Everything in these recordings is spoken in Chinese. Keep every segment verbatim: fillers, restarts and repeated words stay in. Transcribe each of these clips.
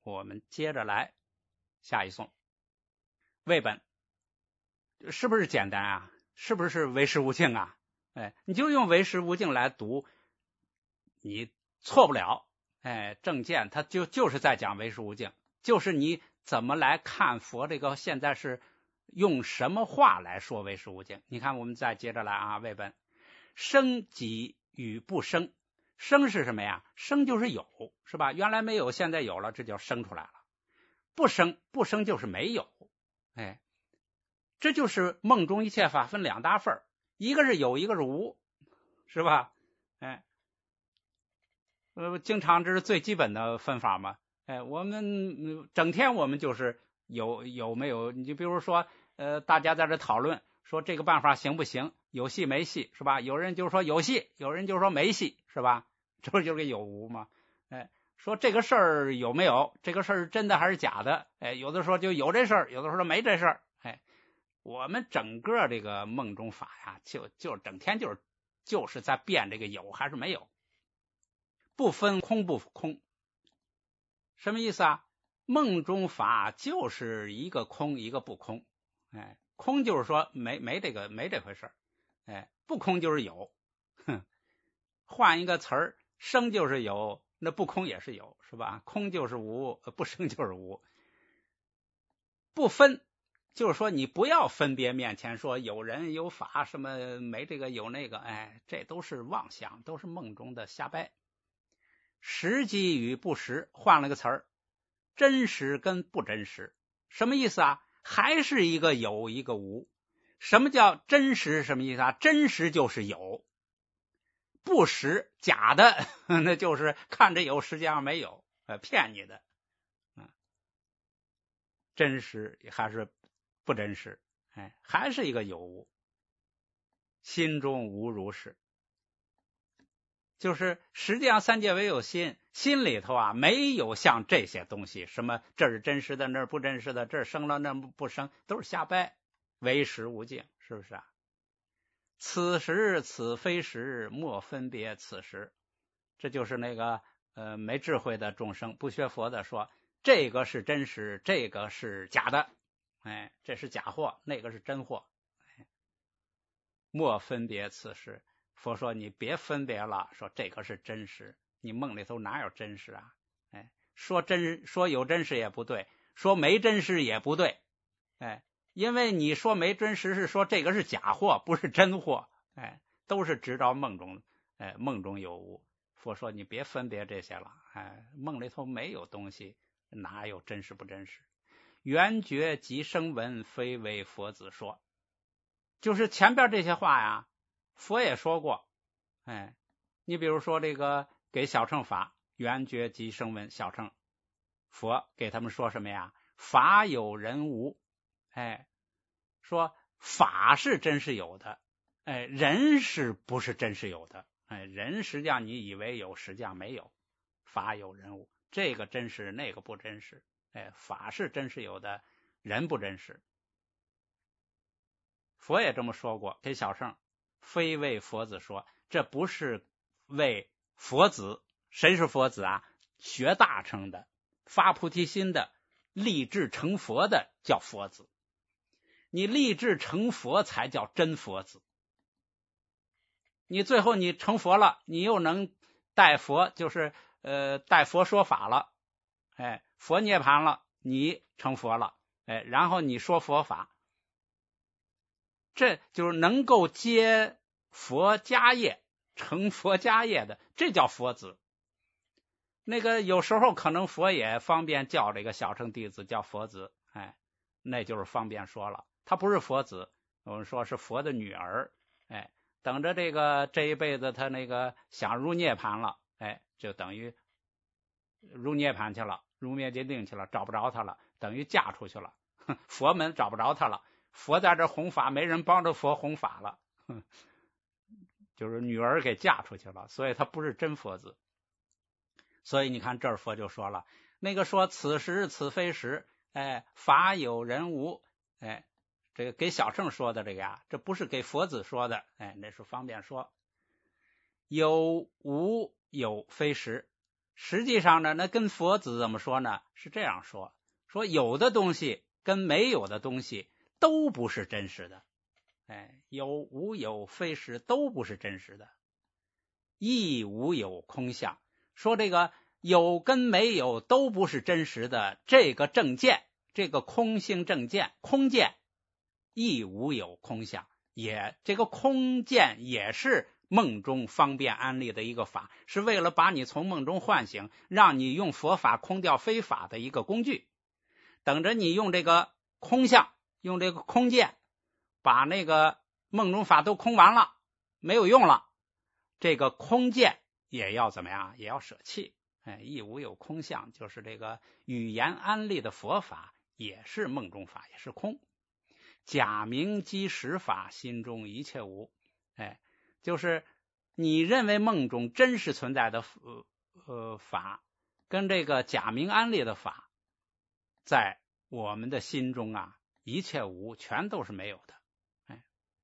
我们接着来下一颂。为本是不是简单啊？是不是为实无境啊？哎，你就用为实无境来读，你错不了。哎，正见它就就是在讲为实无境，就是你怎么来看佛这个现在是用什么话来说为实无境。你看我们再接着来啊，为本生即与不生。生是什么呀？生就是有，是吧？原来没有，现在有了，这叫生出来了。不生，不生就是没有。哎，这就是梦中一切法分两大份，一个是有，一个是无，是吧？哎，呃，经常这是最基本的分法嘛。哎，我们整天我们就是有有没有？你就比如说，呃，大家在这讨论说这个办法行不行，有戏没戏，是吧？有人就说有戏，有人就说没戏，是吧？这不就是个有无吗？哎，说这个事儿有没有？这个事儿是真的还是假的？哎，有的说就有这事儿，有的说没这事儿。哎，我们整个这个梦中法呀，就就整天就是就是在辩这个有还是没有。不分空不空，什么意思啊？梦中法就是一个空一个不空。哎，空就是说没没这个没这回事，哎，不空就是有。哼，换一个词儿，生就是有，那不空也是有，是吧？空就是无，不生就是无。不分就是说你不要分别面前说有人有法，什么没这个有那个，哎，这都是妄想，都是梦中的瞎掰。实际与不实，换了个词儿，真实跟不真实，什么意思啊？还是一个有一个无。什么叫真实？什么意思啊？真实就是有，不实假的那就是看着有实际上没有，呃，骗你的。嗯，真实还是不真实？哎，还是一个有无，心中无如是。就是实际上三界唯有心，心里头啊没有像这些东西，什么这是真实的，那是不真实的，这生了那不生，都是瞎掰，唯实无境，是不是啊？此时此非时，莫分别此时。这就是那个呃没智慧的众生，不学佛的说，这个是真实，这个是假的，哎，这是假货，那个是真货，哎，莫分别此时。佛说你别分别了，说这个是真实，你梦里头哪有真实啊？哎，说真说有真实也不对，说没真实也不对，哎，因为你说没真实是说这个是假货，不是真货，哎，都是直到梦中，哎，梦中有无。佛说你别分别这些了，哎，梦里头没有东西，哪有真实不真实？缘觉即声闻，非为佛子说。就是前边这些话呀，佛也说过，哎，你比如说这个给小乘法缘觉即声闻小乘，佛给他们说什么呀？法有人无，哎，说法是真是有的，哎，人是不是真是有的？哎，人实际上你以为有，实际上没有。法有人无，这个真实，那个不真实。哎，法是真是有的，人不真实。佛也这么说过，给小乘，非为佛子说，这不是为佛子。谁是佛子啊？学大乘的，发菩提心的，立志成佛的叫佛子。你立志成佛才叫真佛子。你最后你成佛了，你又能带佛，就是呃带佛说法了，哎，佛涅槃了，你成佛了，哎，然后你说佛法。这就是能够接佛家业成佛家业的，这叫佛子。那个有时候可能佛也方便叫这个小乘弟子叫佛子，哎，那就是方便说了，他不是佛子，我们说是佛的女儿，哎，等着这个这一辈子他那个想入涅槃了，哎，就等于入涅槃去了，入灭界定去了，找不着他了，等于嫁出去了，佛门找不着他了。佛在这弘法，没人帮着佛弘法了，就是女儿给嫁出去了，所以他不是真佛子。所以你看这儿佛就说了，那个说此时此非时，哎，法有人无，哎，这个给小乘说的这个呀，这不是给佛子说的，哎，那是方便说。有无有非时， 实际上呢，那跟佛子怎么说呢？是这样说，说有的东西跟没有的东西都不是真实的，哎，有无有非实都不是真实的，亦无有空相。说这个有跟没有都不是真实的，这个正见，这个空性正见，空见亦无有空相，也这个空见也是梦中方便安立的一个法，是为了把你从梦中唤醒，让你用佛法空掉非法的一个工具。等着你用这个空相，用这个空见，把那个梦中法都空完了，没有用了，这个空见也要怎么样？也要舍弃。哎，亦无有空相，就是这个语言安立的佛法也是梦中法，也是空。假名即实法，心中一切无。哎，就是你认为梦中真实存在的呃呃法，跟这个假名安立的法，在我们的心中啊，一切无，全都是没有的。哎，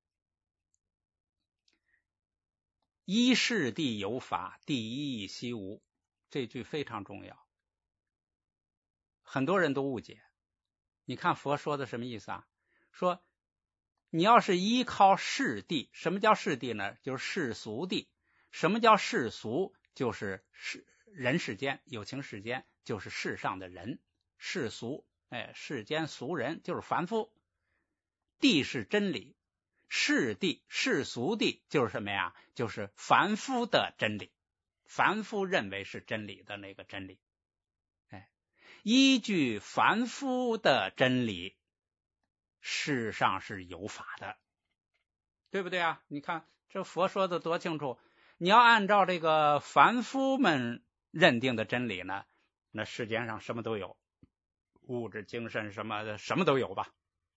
一世地有法，第一义悉无，这句非常重要，很多人都误解。你看佛说的什么意思啊？说你要是依靠世谛，什么叫世谛呢？就是世俗谛。什么叫世俗？就是世人世间，有情世间，就是世上的人，世俗，哎，世间俗人就是凡夫。谛是真理，世谛世俗谛就是什么呀？就是凡夫的真理，凡夫认为是真理的那个真理。哎，依据凡夫的真理，世上是有法的，对不对啊？你看这佛说的多清楚，你要按照这个凡夫们认定的真理呢，那世间上什么都有，物质精神什么的什么都有吧。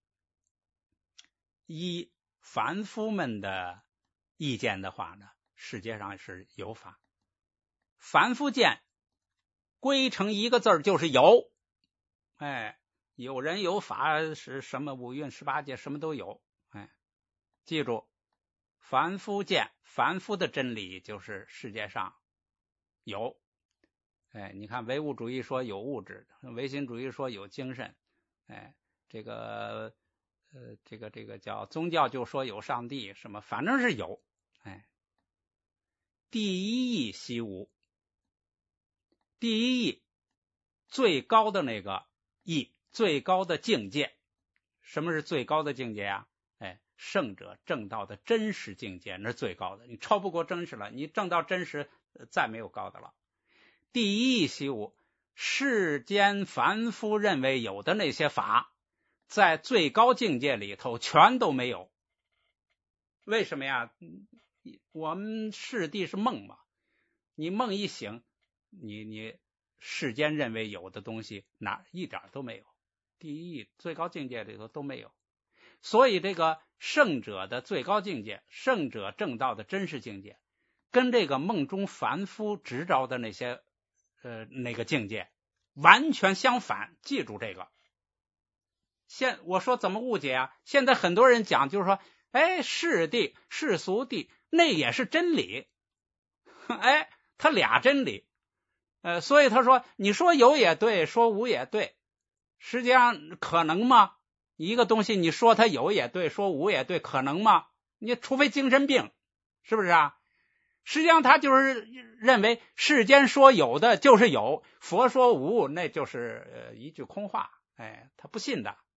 依凡夫们的意见的话呢，世界上是有法。凡夫见归成一个字儿就是有，哎，有人有法，是什么五蕴十八界什么都有。哎，记住，凡夫见，凡夫的真理就是世界上有。哎，你看唯物主义说有物质，唯心主义说有精神，哎，这个呃，这个这个叫宗教就说有上帝，什么反正是有。哎，第一义悉无，第一义最高的那个义，最高的境界。什么是最高的境界啊？哎，圣者正道的真实境界，那是最高的，你超不过真实了，你正到真实再没有高的了。第一义悉无，世间凡夫认为有的那些法，在最高境界里头全都没有。为什么呀？我们世谛是梦嘛，你梦一醒，你你世间认为有的东西哪一点都没有，第一义最高境界里头都没有。所以这个圣者的最高境界，圣者正道的真实境界，跟这个梦中凡夫执着的那些呃那个境界完全相反。记住这个。现我说怎么误解啊？现在很多人讲就是说，哎，世谛世俗谛那也是真理，哎，他俩真理。呃，所以他说你说有也对，说无也对，实际上可能吗？一个东西你说它有也对，说无也对，可能吗？你除非精神病，是不是啊？实际上他就是认为世间说有的就是有，佛说无那就是呃一句空话。哎，他不信的，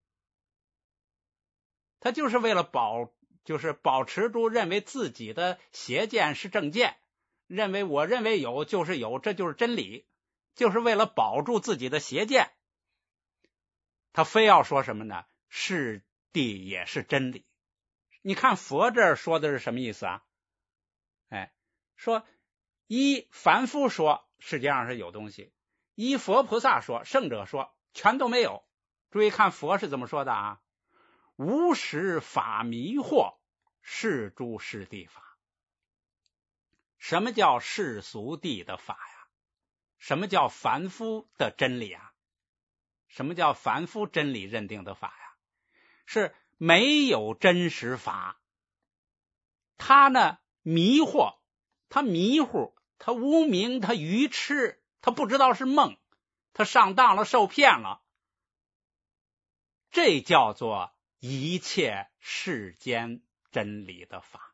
他就是为了保就是保持住认为自己的邪见是正见，认为我认为有就是有，这就是真理，就是为了保住自己的邪见，他非要说什么呢？世谛也是真理。你看佛这儿说的是什么意思啊？哎，说依凡夫说世界上是有东西，依佛菩萨说圣者说全都没有。注意看佛是怎么说的啊？无实法迷惑，是诸世谛法。什么叫世俗谛的法呀？什么叫凡夫的真理啊？什么叫凡夫真理认定的法呀？是没有真实法，他呢迷惑，他迷糊，他无明，他愚痴， 他不知道是梦，他上当了，受骗了。这叫做一切世间真理的法。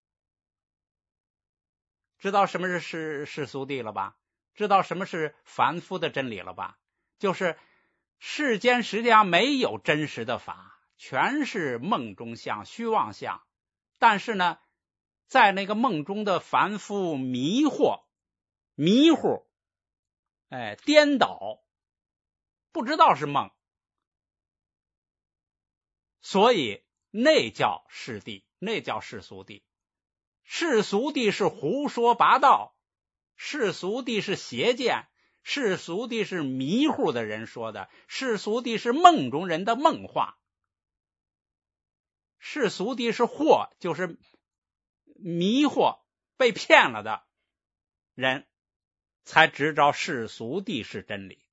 知道什么是世世俗谛了吧？知道什么是凡夫的真理了吧？就是世间实际上没有真实的法，全是梦中相、虚妄相。但是呢，在那个梦中的凡夫迷惑、迷糊，哎，颠倒，不知道是梦，所以那叫世谛，那叫世俗谛。世俗谛是胡说八道，世俗谛是邪见，世俗谛是迷糊的人说的，世俗谛是梦中人的梦话。世俗谛是惑，就是迷惑被骗了的人才知道世俗谛是真理。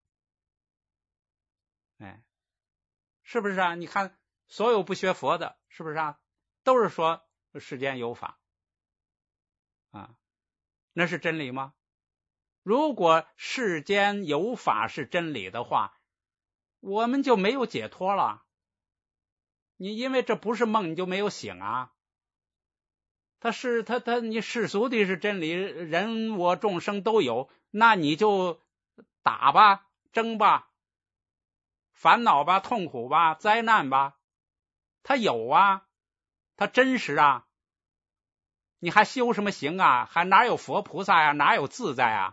哎，是不是啊？你看所有不学佛的，是不是啊？都是说世间有法啊，那是真理吗？如果世间有法是真理的话，我们就没有解脱了。你因为这不是梦，你就没有醒啊。他是他他你世俗的是真理，人我众生都有，那你就打吧，争吧，烦恼吧，痛苦吧，灾难吧，他有啊，他真实啊。你还修什么行啊？还哪有佛菩萨呀？哪有自在啊？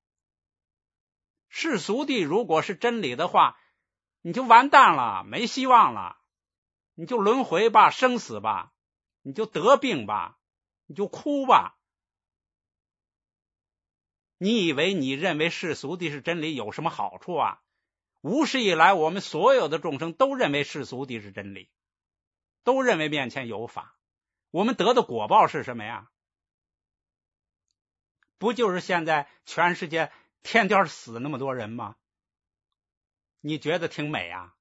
世俗谛如果是真理的话，你就完蛋了，没希望了，你就轮回吧，生死吧，你就得病吧，你就哭吧。你以为你认为世俗谛是真理有什么好处啊？无始以来我们所有的众生都认为世俗谛是真理，都认为面前有法，我们得的果报是什么呀？不就是现在全世界天天死那么多人吗？你觉得挺美啊？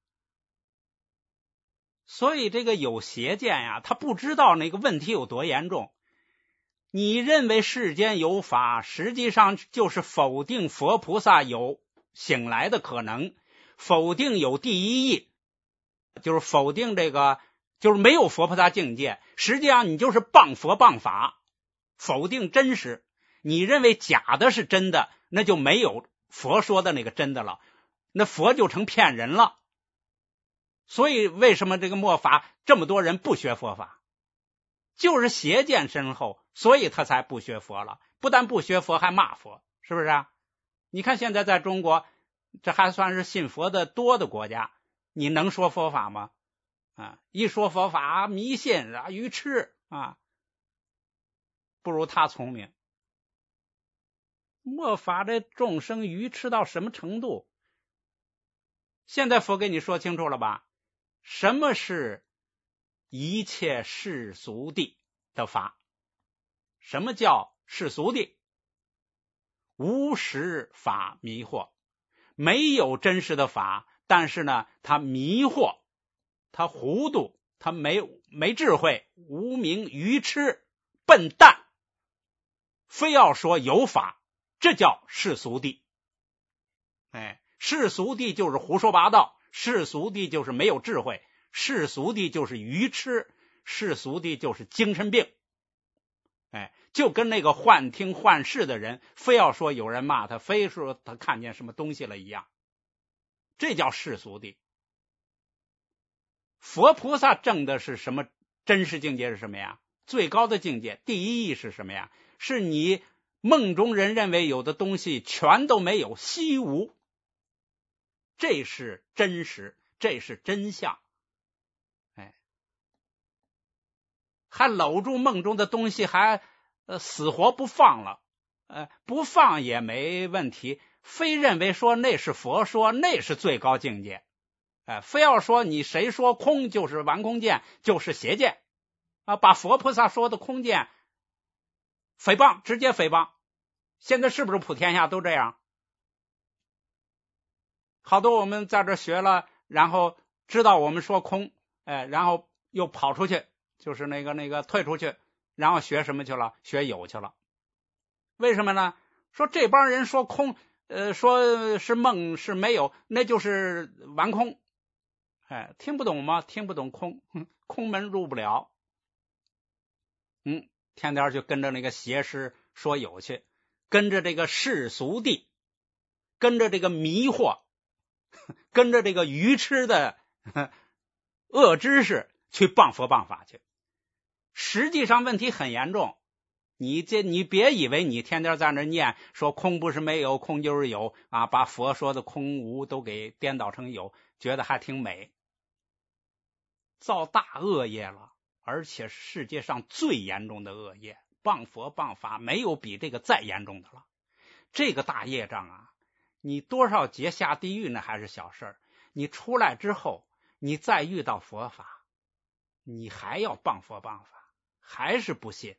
所以这个有邪见呀，他不知道那个问题有多严重。你认为世间有法，实际上就是否定佛菩萨有醒来的可能，否定有第一义，就是否定这个就是没有佛菩萨境界。实际上你就是谤佛谤法，否定真实。你认为假的是真的，那就没有佛说的那个真的了，那佛就成骗人了。所以为什么这个末法这么多人不学佛法，就是邪见深厚，所以他才不学佛了。不但不学佛，还骂佛，是不是啊？你看现在在中国，这还算是信佛的多的国家，你能说佛法吗？啊，一说佛法迷信啊，愚痴啊，不如他聪明。末法这众生愚痴到什么程度？现在佛给你说清楚了吧？什么是一切世俗谛的法？什么叫世俗谛？无实法迷惑，没有真实的法，但是呢，他迷惑，他糊涂，他没没智慧，无明愚痴，笨蛋，非要说有法，这叫世俗谛。哎，世俗谛就是胡说八道，世俗谛就是没有智慧，世俗谛就是愚痴，世俗谛就是精神病。哎，就跟那个幻听幻视的人非要说有人骂他，非说他看见什么东西了一样，这叫世俗谛。佛菩萨证的是什么？真实境界是什么呀？最高的境界，第一义是什么呀？是你梦中人认为有的东西全都没有，悉无，这是真实，这是真相。哎，还搂住梦中的东西，还、呃、死活不放了，呃，不放也没问题，非认为说那是佛说，那是最高境界。哎，非要说你谁说空就是顽空见，就是邪见啊！把佛菩萨说的空见诽谤，直接诽谤。现在是不是普天下都这样？好多我们在这学了，然后知道我们说空，哎，然后又跑出去，就是那个那个退出去，然后学什么去了？学有去了。为什么呢？说这帮人说空， 呃，说是梦是没有，那就是完空。哎，听不懂吗？听不懂空，空门入不了。嗯，天天就跟着那个邪师说有去，跟着这个世俗地，跟着这个迷惑，跟着这个愚痴的恶知识去谤佛谤法去。实际上问题很严重。你这你别以为你天天在那念说空不是没有，空就是有啊，把佛说的空无都给颠倒成有，觉得还挺美，造大恶业了。而且世界上最严重的恶业，谤佛谤法，没有比这个再严重的了。这个大业障啊，你多少劫下地狱那还是小事儿，你出来之后，你再遇到佛法，你还要谤佛谤法，还是不信。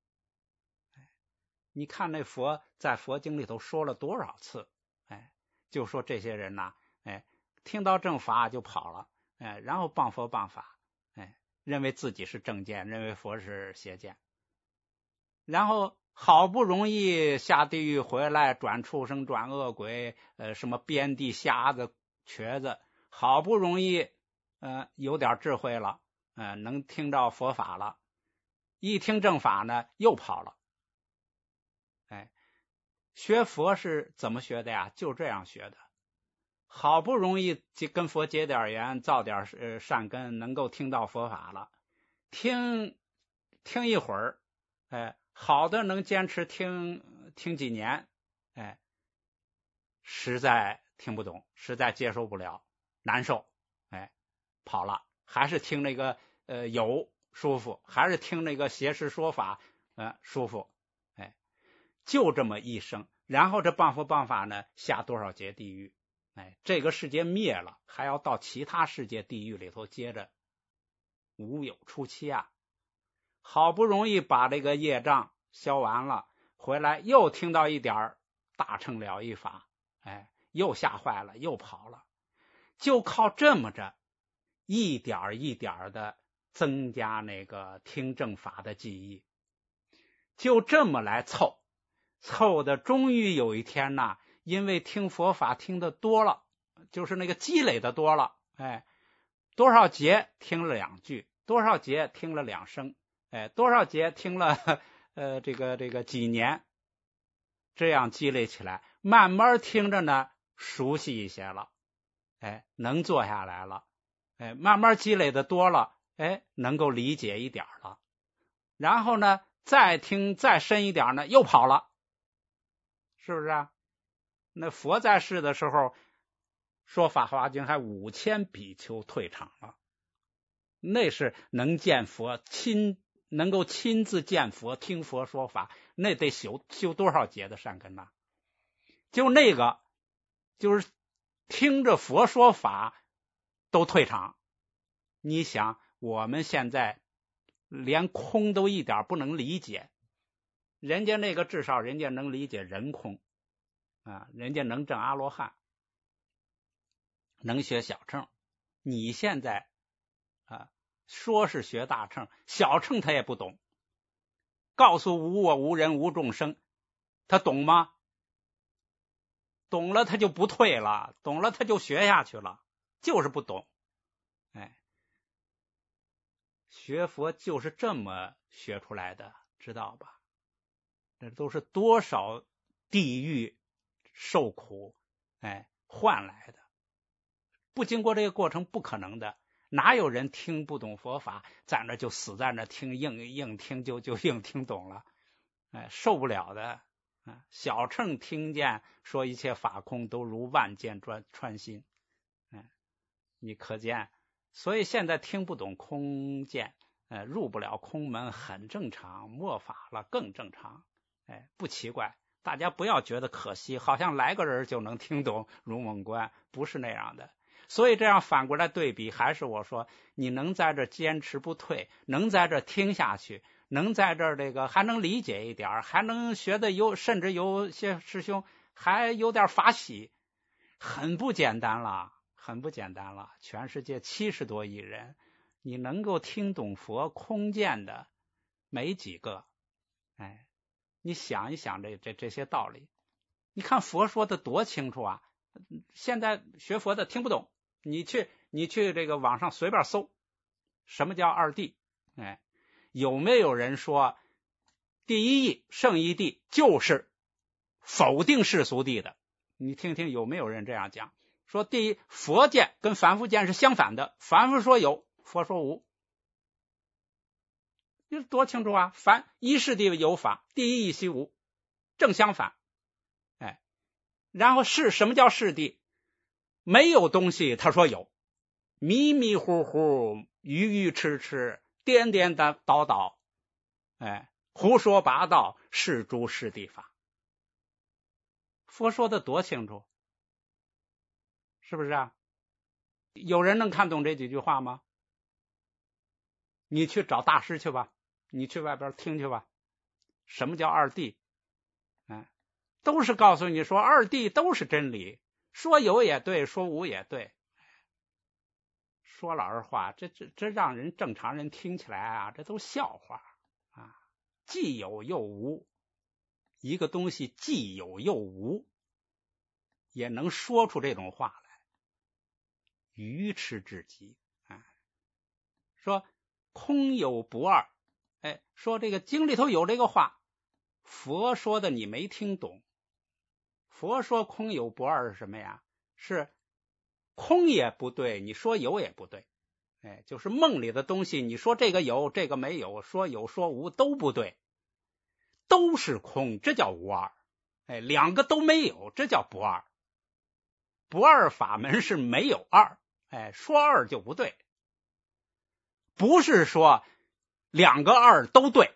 你看那佛在佛经里头说了多少次，哎，就说这些人呐，哎，听到正法就跑了，哎，然后谤佛谤法，哎，认为自己是正见，认为佛是邪见，然后好不容易下地狱回来，转畜生转恶鬼，呃，什么边地瞎子瘸子，好不容易呃有点智慧了，呃，能听到佛法了，一听正法呢又跑了。哎，学佛是怎么学的呀？就这样学的。好不容易跟佛结点缘，造点呃善根，能够听到佛法了，听听一会儿，哎，好的能坚持听听几年，哎，实在听不懂，实在接受不了，难受，哎，跑了，还是听那个呃有舒服，还是听那个邪师说法呃舒服，哎，就这么一生。然后这谤佛谤法呢，下多少劫地狱？哎，这个世界灭了，还要到其他世界地狱里头接着无有出期啊！好不容易把这个业障消完了，回来又听到一点大乘了义法，哎，又吓坏了，又跑了。就靠这么着，一点一点的增加那个听正法的记忆，就这么来凑。凑的终于有一天呢，因为听佛法听的多了，就是那个积累的多了，哎，多少节听了两句，多少节听了两声，哎，多少节听了呃这个这个几年，这样积累起来，慢慢听着呢熟悉一些了，哎，能坐下来了，哎，慢慢积累的多了，哎，能够理解一点了，然后呢再听再深一点呢又跑了。是不是啊？那佛在世的时候说法华经还五千比丘退场了，那是能见佛，亲能够亲自见佛，听佛说法，那得修修多少劫的善根呐？就那个就是听着佛说法都退场。你想我们现在连空都一点不能理解，人家那个至少人家能理解人空啊，人家能证阿罗汉，能学小乘。你现在啊，说是学大乘，小乘他也不懂。告诉无我无人无众生，他懂吗？懂了他就不退了，懂了他就学下去了，就是不懂。哎，学佛就是这么学出来的，知道吧？这都是多少地狱受苦哎换来的，不经过这个过程不可能的。哪有人听不懂佛法，在那就死在那听，硬硬听就就硬听懂了，哎，受不了的。小乘听见说一切法空，都如万箭穿心，哎，你可见，所以现在听不懂空见，呃，入不了空门很正常，末法了更正常，哎，不奇怪。大家不要觉得可惜，好像来个人就能听懂如梦观，不是那样的。所以这样反过来对比，还是我说，你能在这坚持不退，能在这听下去，能在这这个还能理解一点，还能学的有，甚至有些师兄还有点法喜，很不简单了，很不简单了。全世界七十多亿人，你能够听懂佛空见的没几个，哎，你想一想这这这些道理。 你看佛说的多清楚啊！现在学佛的听不懂，你去你去这个网上随便搜，什么叫二谛？哎，有没有人说第一义圣一谛就是否定世俗谛的？你听听有没有人这样讲？说第一，佛见跟凡夫见是相反的，凡夫说有，佛说无。你多清楚啊！凡一是谛有法，第一义悉无，正相反。哎，然后是什么叫是谛？没有东西他说有，迷迷糊糊，愚愚痴痴，颠颠倒倒，哎，胡说八道，是诸是谛法。佛说的多清楚，是不是啊？有人能看懂这几句话吗？你去找大师去吧，你去外边听去吧。什么叫二谛？哎，都是告诉你说二谛都是真理，说有也对，说无也对。说老实话，这这这让人正常人听起来啊，这都笑话啊！既有又无，一个东西既有又无，也能说出这种话来，愚痴至极啊！说空有不二，哎，说这个经里头有这个话，佛说的你没听懂。佛说空有不二是什么呀？是空也不对，你说有也不对。哎，就是梦里的东西，你说这个有，这个没有，说有说无都不对，都是空，这叫无二。哎，两个都没有，这叫不二。不二法门是没有二，哎，说二就不对。不是说两个二都对，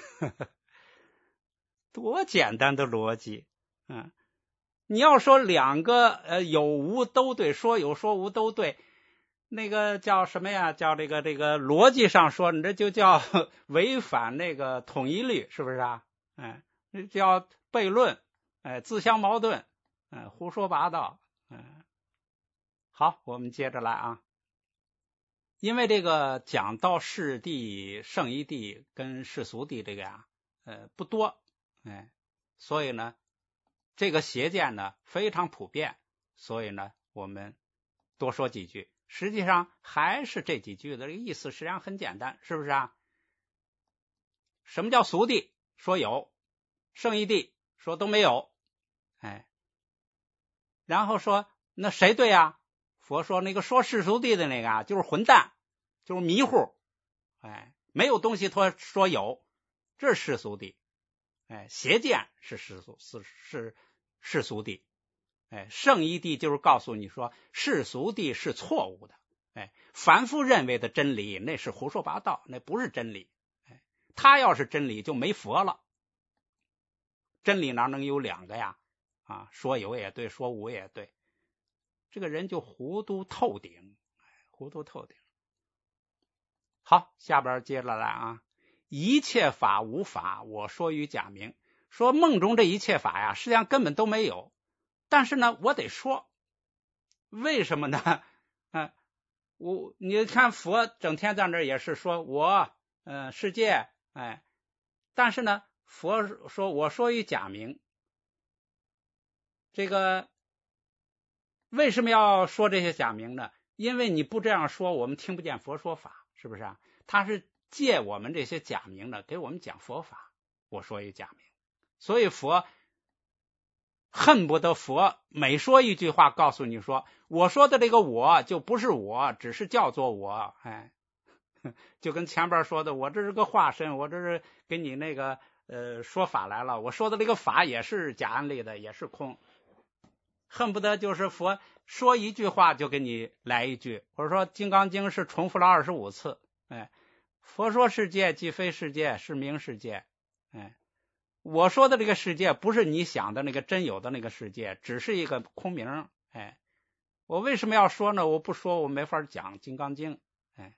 多简单的逻辑。嗯，你要说两个呃有无都对，说有说无都对，那个叫什么呀？叫这个这个逻辑上说，你这就叫违反那个统一律，是不是啊？哎，这叫悖论，哎，自相矛盾，哎，胡说八道。嗯，好，我们接着来啊。因为这个讲到世谛、圣一谛跟世俗谛这个呀，呃不多，哎，所以呢，这个邪见呢非常普遍，所以呢，我们多说几句。实际上还是这几句的意思，实际上很简单，是不是啊？什么叫俗谛？说有，圣一谛说都没有，哎，然后说那谁对啊？佛说那个说世俗谛的那个啊，就是混蛋，就是迷糊，哎，没有东西他说有，这是世俗谛，哎，邪见是世俗是是世俗谛，哎，圣一谛就是告诉你说世俗谛是错误的，哎，凡夫认为的真理那是胡说八道，那不是真理，哎，他要是真理就没佛了，真理哪能有两个呀？啊，说有也对，说无也对。这个人就糊涂透顶，糊涂透顶。好，下边接着来啊，一切法无法，我说与假名。说梦中这一切法呀，实际上根本都没有，但是呢，我得说，为什么呢？嗯，我你看佛整天在那也是说我，嗯、呃，世界，哎，但是呢，佛说我说与假名，这个。为什么要说这些假名呢？因为你不这样说，我们听不见佛说法，是不是啊？他是借我们这些假名呢，给我们讲佛法。我说一假名，所以佛恨不得佛每说一句话，告诉你说，我说的这个我就不是我，只是叫做我，哎，就跟前边说的，我这是个化身，我这是给你那个呃说法来了，我说的这个法也是假安立的，也是空。恨不得就是佛说一句话就给你来一句，或者说《金刚经》是重复了二十五次，哎，佛说世界即非世界，是名世界，哎，我说的这个世界不是你想的那个真有的那个世界，只是一个空名，哎，我为什么要说呢？我不说我没法讲《金刚经》，哎，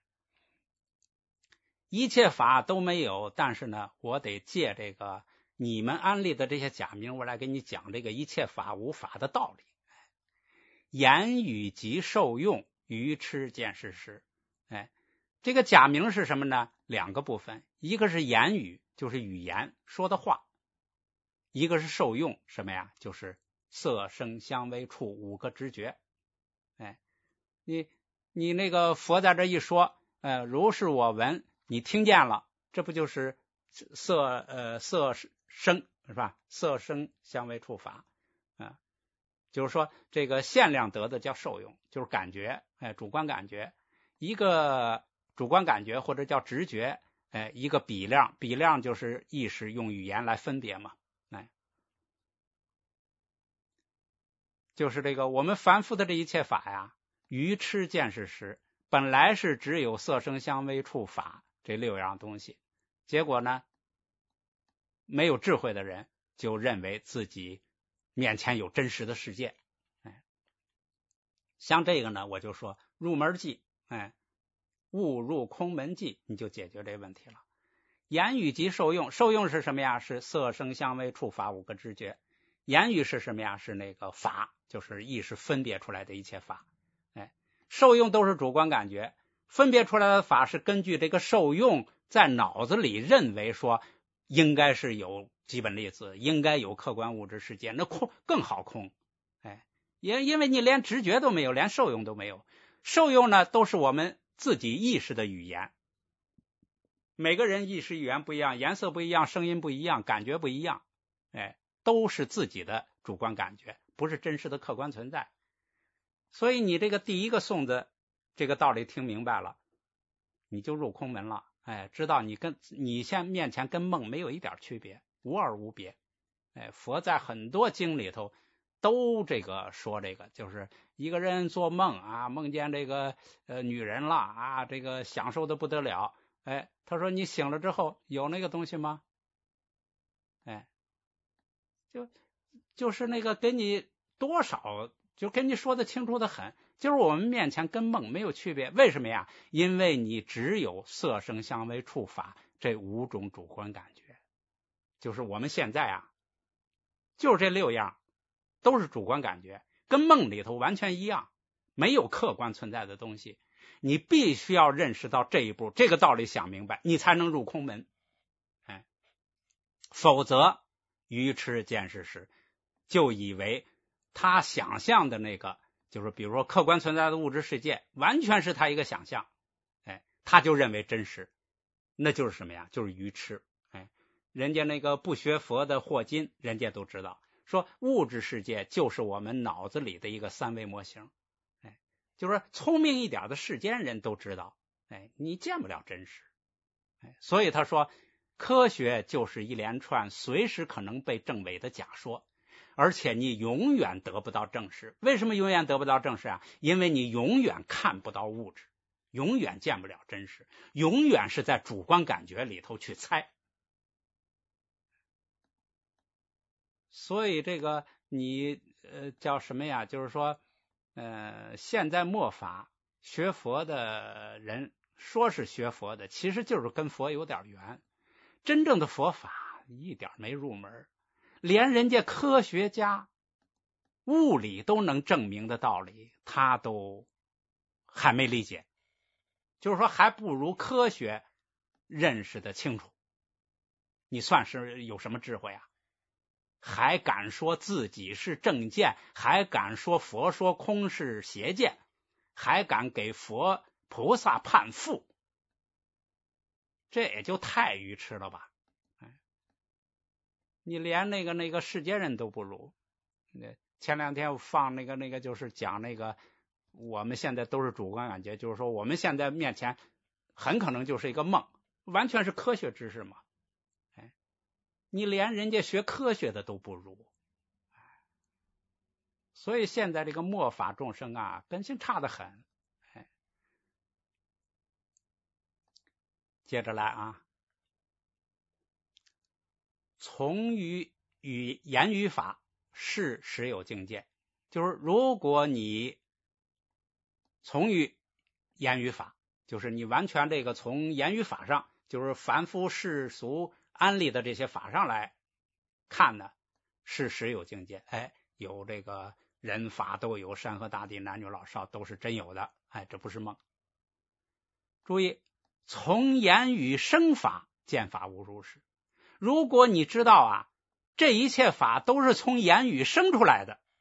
一切法都没有，但是呢，我得借这个你们安立的这些假名，我来给你讲这个一切法无法的道理。言语即受用，愚痴见是实。哎，这个假名是什么呢？两个部分，一个是言语，就是语言说的话；一个是受用，什么呀？就是色声香味触五个知觉。哎，你你那个佛在这一说，呃，如是我闻，你听见了，这不就是色呃色声是吧？色声香味触法啊，就是说这个限量得的叫受用，就是感觉，哎，主观感觉，一个主观感觉或者叫直觉，哎，一个比量，比量就是意识用语言来分别嘛，哎，就是这个我们凡夫的这一切法呀，愚痴见识时，本来是只有色声香味触法这六样东西，结果呢，没有智慧的人就认为自己面前有真实的世界，哎，像这个呢，我就说入门计，哎，误入空门计，你就解决这问题了。言语即受用，受用是什么呀？是色声香味触法五个知觉。言语是什么呀？是那个法，就是意识分别出来的一切法。哎，受用都是主观感觉，分别出来的法是根据这个受用在脑子里认为说应该是有基本粒子，应该有客观物质世界，那空更好空。哎，也因为你连直觉都没有，连受用都没有。受用呢，都是我们自己意识的语言。每个人意识语言不一样，颜色不一样，声音不一样，感觉不一样，哎，都是自己的主观感觉，不是真实的客观存在。所以你这个第一个颂子这个道理听明白了，你就入空门了，哎，知道你跟你现面前跟梦没有一点区别，无二无别。哎，佛在很多经里头都这个说这个，就是一个人做梦啊，梦见这个呃女人了啊，这个享受的不得了。哎，他说你醒了之后有那个东西吗？哎，就就是那个跟你多少就跟你说的清楚的很，就是我们面前跟梦没有区别。为什么呀？因为你只有色声香味触法这五种主观感觉，就是我们现在啊，就是这六样都是主观感觉，跟梦里头完全一样，没有客观存在的东西。你必须要认识到这一步，这个道理想明白，你才能入空门。哎，否则愚痴见识时，就以为他想象的那个，就是比如说客观存在的物质世界，完全是他一个想象，哎，他就认为真实，那就是什么呀？就是愚痴。哎，人家那个不学佛的霍金，人家都知道，说物质世界就是我们脑子里的一个三维模型。就是聪明一点的世间人都知道，哎，你见不了真实，哎，所以他说，科学就是一连串随时可能被证伪的假说，而且你永远得不到证实。为什么永远得不到证实啊？因为你永远看不到物质，永远见不了真实，永远是在主观感觉里头去猜。所以这个你呃叫什么呀？就是说。呃，现在末法学佛的人说是学佛的，其实就是跟佛有点缘，真正的佛法一点没入门，连人家科学家物理都能证明的道理他都还没理解，就是说还不如科学认识的清楚，你算是有什么智慧啊？还敢说自己是正见，还敢说佛说空是邪见，还敢给佛菩萨判负，这也就太愚痴了吧！哎，你连那个那个世间人都不如。前两天我放那个那个就是讲那个我们现在都是主观感觉，就是说我们现在面前很可能就是一个梦，完全是科学知识嘛。你连人家学科学的都不如，所以现在这个末法众生啊，根性差得很。哎，接着来啊，从于与言语法是实有境界，就是如果你从于言语法，就是你完全这个从言语法上，就是凡夫世俗安立的这些法上来看呢，是实有境界。哎，有这个人法都有，山河大地，男女老少都是真有的。哎，这不是梦。注意，从言语生法，见法无如是。如果你知道啊，这一切法都是从言语生出来的，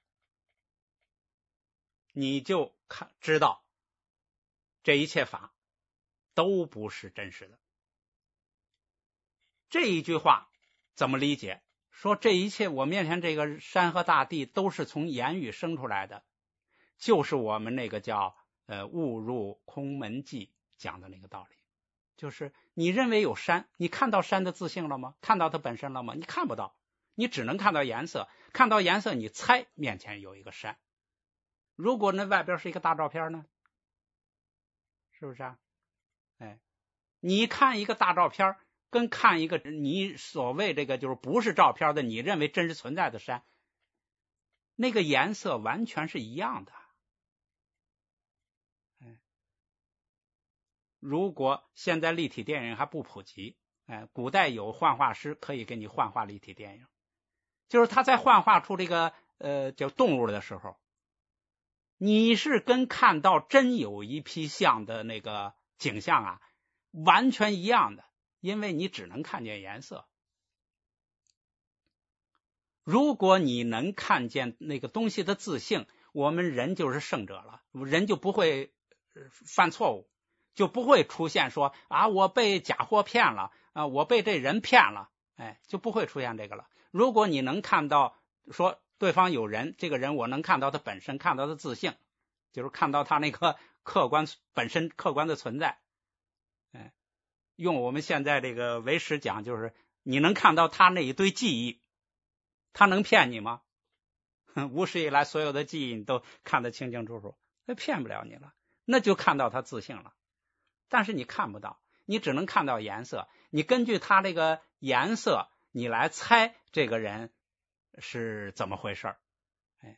你就看知道这一切法都不是真实的。这一句话怎么理解？说这一切我面前这个山和大地都是从言语生出来的，就是我们那个叫呃误入空门记讲的那个道理。就是你认为有山，你看到山的自性了吗？看到它本身了吗？你看不到，你只能看到颜色，看到颜色你猜面前有一个山。如果那外边是一个大照片呢？是不是啊？哎，你看一个大照片跟看一个你所谓这个就是不是照片的你认为真实存在的山，那个颜色完全是一样的。哎，如果现在立体电影还不普及，哎，古代有幻画师可以给你幻化立体电影，就是他在幻化出这个呃叫动物的时候，你是跟看到真有一批像的那个景象啊完全一样的，因为你只能看见颜色。如果你能看见那个东西的自性，我们人就是圣者了，人就不会犯错误，就不会出现说啊我被假货骗了啊，我被这人骗了，哎，就不会出现这个了。如果你能看到说对方有人，这个人我能看到他本身，看到他自性，就是看到他那个客观本身客观的存在。哎，用我们现在这个唯识讲，就是你能看到他那一堆记忆，他能骗你吗？无始以来所有的记忆你都看得清清楚楚，那骗不了你了，那就看到他自性了。但是你看不到，你只能看到颜色，你根据他这个颜色你来猜这个人是怎么回事。哎，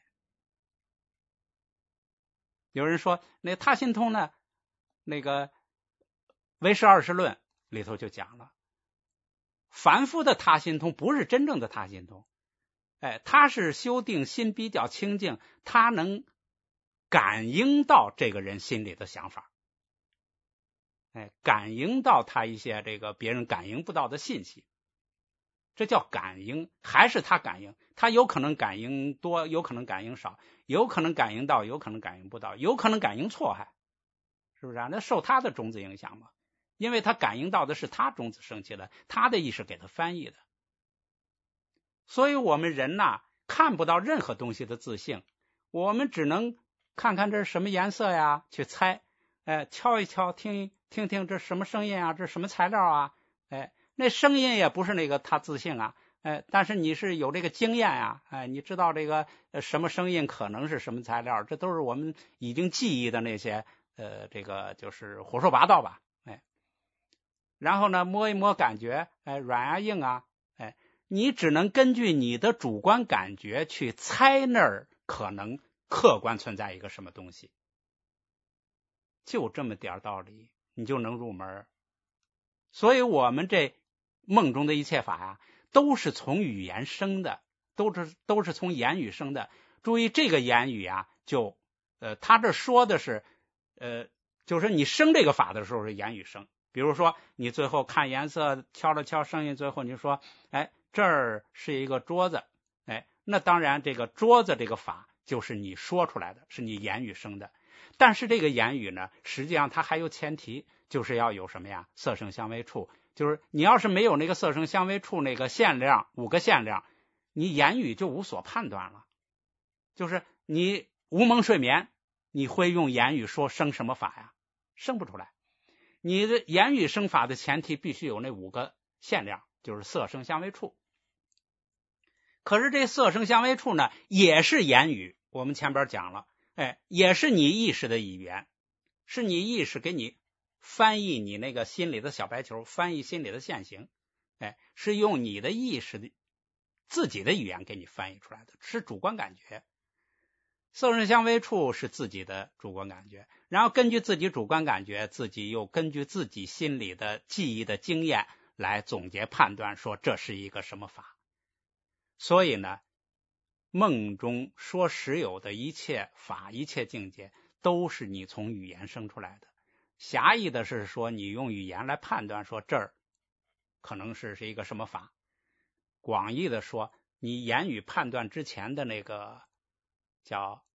有人说那他心通呢，那个唯识二十论里头就讲了，凡夫的他心通不是真正的他心通，哎，他是修定心比较清净，他能感应到这个人心里的想法，哎，感应到他一些这个别人感应不到的信息，这叫感应，还是他感应，他有可能感应多，有可能感应少，有可能感应到，有可能感应不到，有可能感应错还，是不是啊？那受他的种子影响嘛，因为他感应到的是他种子升起的，他的意识给他翻译的。所以我们人呐，看不到任何东西的自性，我们只能看看这是什么颜色呀，去猜，哎，敲一敲，听听听这什么声音啊，这什么材料啊，哎，那声音也不是那个它自性啊，哎，但是你是有这个经验啊，哎，你知道这个什么声音可能是什么材料，这都是我们已经记忆的那些呃，这个就是胡说八道吧，哎，然后呢，摸一摸感觉，哎，软啊硬啊。你只能根据你的主观感觉去猜那儿可能客观存在一个什么东西，就这么点道理，你就能入门。所以我们这梦中的一切法呀，都是从语言生的，都是都是从言语生的。注意这个言语啊，就呃，他这说的是呃，就是你生这个法的时候是言语生。比如说你最后看颜色，敲了敲声音，最后你说，哎。这儿是一个桌子，哎，那当然这个桌子这个法就是你说出来的，是你言语生的。但是这个言语呢，实际上它还有前提，就是要有什么呀？色声香味触，就是你要是没有那个色声香味触那个限量，五个限量，你言语就无所判断了。就是你无蒙睡眠，你会用言语说生什么法呀？生不出来。你的言语生法的前提必须有那五个限量，就是色声香味触。可是这色声香味触呢，也是言语，我们前边讲了，哎，也是你意识的语言，是你意识给你翻译你那个心里的小白球，翻译心里的现行，哎，是用你的意识的自己的语言给你翻译出来的，是主观感觉。色声香味触是自己的主观感觉，然后根据自己主观感觉，自己又根据自己心里的记忆的经验来总结判断，说这是一个什么法。所以呢，梦中说实有的一切法一切境界都是你从语言生出来的。狭义的是说你用语言来判断说这儿可能是是一个什么法，广义的说你言语判断之前的那个叫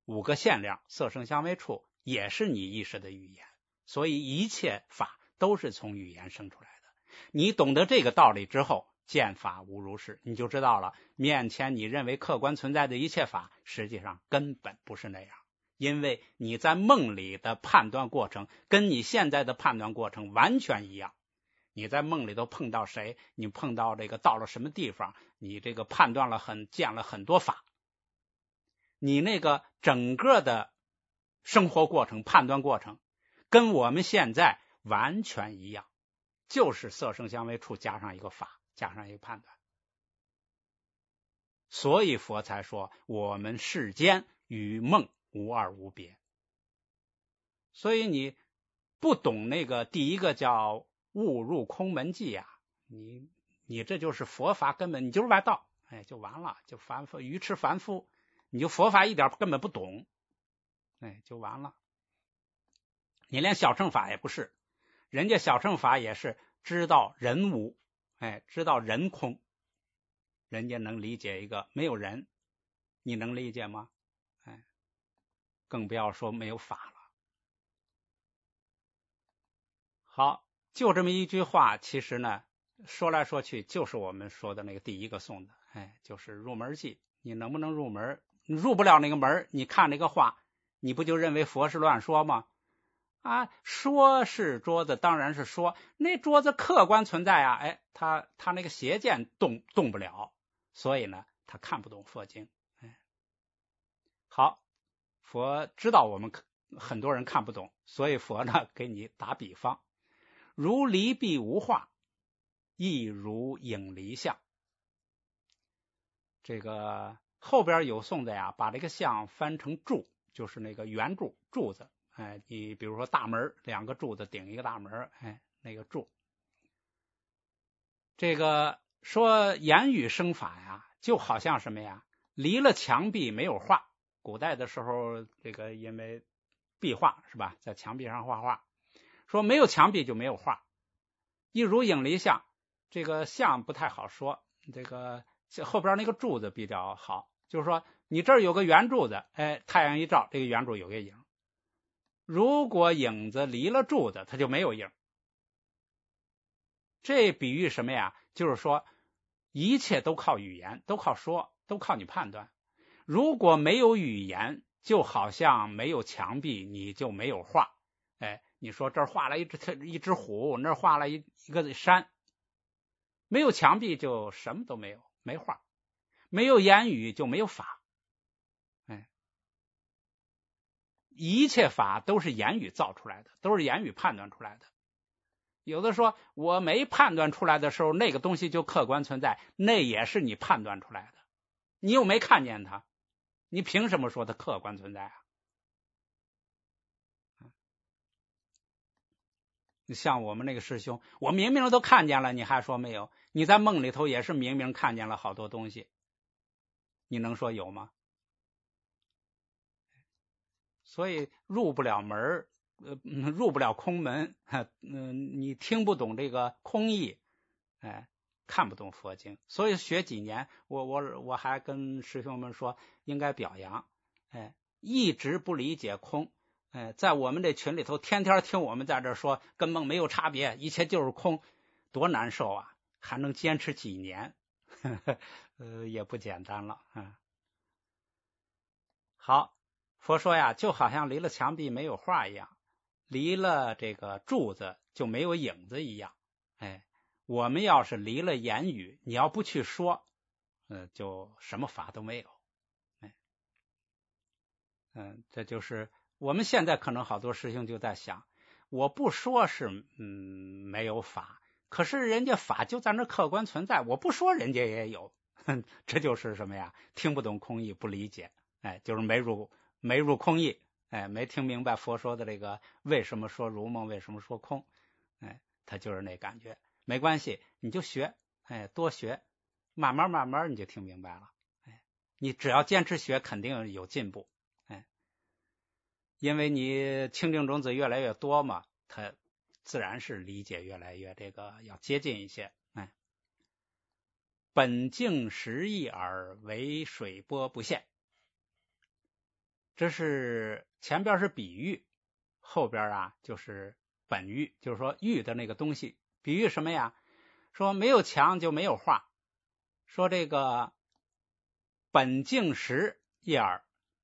五个限量，色声香味触也是你意识的语言，所以一切法都是从语言生出来的。你懂得这个道理之后，见法无如是，你就知道了，面前你认为客观存在的一切法，实际上根本不是那样。因为你在梦里的判断过程跟你现在的判断过程完全一样。你在梦里头碰到谁，你碰到这个到了什么地方，你这个判断了很见了很多法，你那个整个的生活过程判断过程跟我们现在完全一样，就是色声香味触加上一个法，加上一个判断。所以佛才说我们世间与梦无二无别。所以你不懂那个第一个叫误入空门计啊，你你这就是佛法根本你就是外道，哎，就完了，就凡夫愚痴凡夫，你就佛法一点根本不懂，哎，就完了。你连小乘法也不是，人家小乘法也是知道人无，哎，知道人空，人家能理解一个没有人，你能理解吗？哎，更不要说没有法了。好，就这么一句话，其实呢说来说去就是我们说的那个第一个颂的，哎，就是入门计。你能不能入门？你入不了那个门，你看那个话，你不就认为佛是乱说吗？啊，说是桌子，当然是说那桌子客观存在啊，哎，他他那个邪见动动不了，所以呢，他看不懂佛经。哎，好，佛知道我们很多人看不懂，所以佛呢给你打比方，如离壁无画，亦如影离像。这个后边有颂的呀，把这个像翻成柱，就是那个圆柱柱子。哎，你比如说大门，两个柱子顶一个大门，哎，那个柱。这个说言语生法呀，就好像什么呀？离了墙壁没有画。古代的时候，这个因为壁画是吧，在墙壁上画画，说没有墙壁就没有画。一如影离像，这个像不太好说，这个后边那个柱子比较好，就是说你这儿有个圆柱子，哎，太阳一照，这个圆柱有个影。如果影子离了柱子，它就没有影。这比喻什么呀？就是说一切都靠语言，都靠说，都靠你判断。如果没有语言，就好像没有墙壁，你就没有画。哎，你说这儿画了一只一只虎，那儿画了一一个山，没有墙壁就什么都没有，没画。没有言语就没有法。哎，一切法都是言语造出来的，都是言语判断出来的。有的说我没判断出来的时候，那个东西就客观存在，那也是你判断出来的，你又没看见它，你凭什么说它客观存在啊？像我们那个师兄，我明明都看见了，你还说没有？你在梦里头也是明明看见了好多东西，你能说有吗？所以入不了门，呃，入不了空门，嗯、呃，你听不懂这个空义，哎，看不懂佛经。所以学几年，我我我还跟师兄们说，应该表扬，哎，一直不理解空，哎，在我们这群里头，天天听我们在这说，跟梦没有差别，一切就是空，多难受啊！还能坚持几年，呵呵呃，也不简单了，嗯。好。佛说呀，就好像离了墙壁没有画一样，离了这个柱子就没有影子一样。哎，我们要是离了言语，你要不去说，呃，就什么法都没有。哎，嗯，这就是我们现在可能好多师兄就在想，我不说是嗯没有法，可是人家法就在那客观存在，我不说人家也有，这就是什么呀？听不懂空义，不理解，哎，就是没入。没入空义，哎，没听明白佛说的这个为什么说如梦，为什么说空，哎，他就是那感觉。没关系，你就学，哎，多学，慢慢慢慢你就听明白了，哎，你只要坚持学，肯定有进步，哎，因为你清净种子越来越多嘛，他自然是理解越来越这个要接近一些，哎，本净实一耳，为水波不现。 这是前边是比喻，后边啊就是本喻，就是说喻的那个东西。比喻什么呀？说没有墙就没有画，说这个本净实一耳，